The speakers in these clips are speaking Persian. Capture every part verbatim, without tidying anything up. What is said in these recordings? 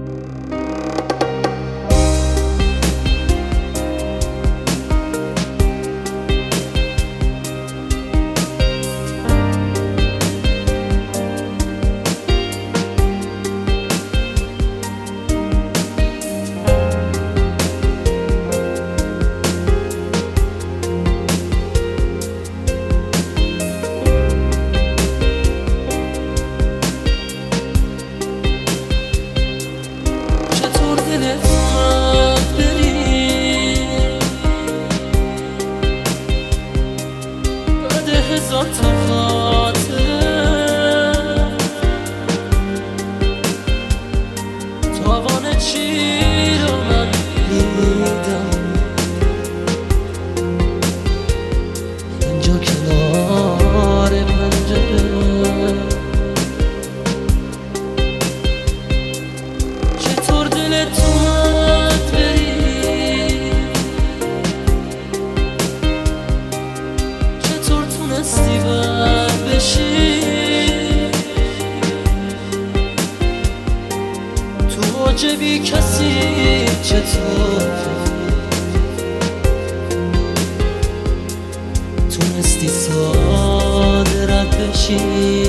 هزار تا خاطره تاوان چی رو من میدم اینجا کنار پنجره چطور دلت اومد بری تونستی بد بشی تو عجبی کسی چطور تونستی ساده رد بشی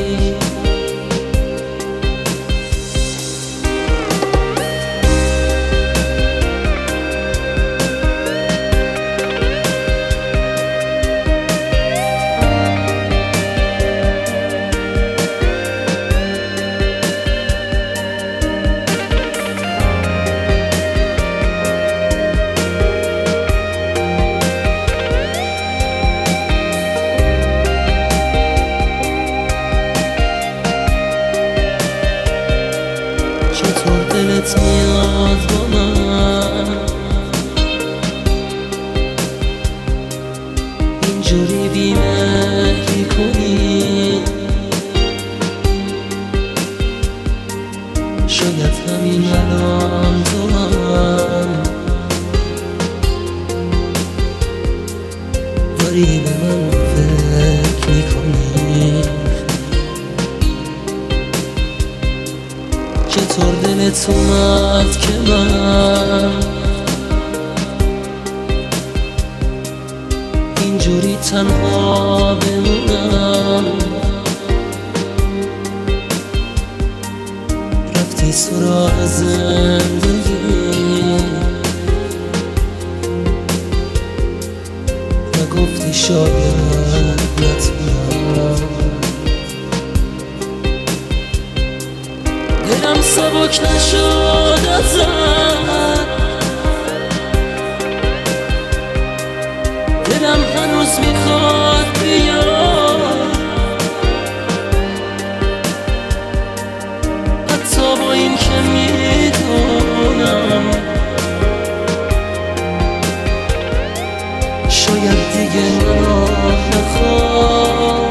چطور دلت میاد با من اینجوری بی‌مهری کنی شاید همین الان تو هم داری به من فکر میکنی چطور دلت اومد که من اینجوری تنها بمونم رفتی سراغ زندگی نگفتی شاید نتونم دلم سبک نشد ازت دلم هنوز میخواد بیاد حتی با این که میدونم شاید دیگه منو نخواد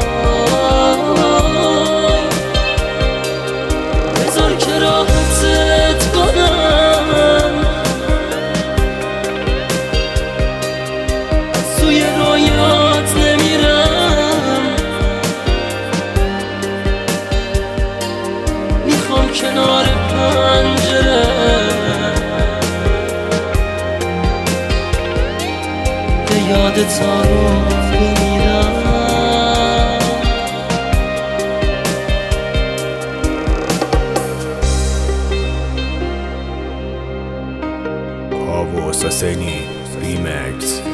که راحتت کنم از توی رویات نمیرم میخوام کنار پنجره به یاد تا رو بمیرم Havo Saseni Remix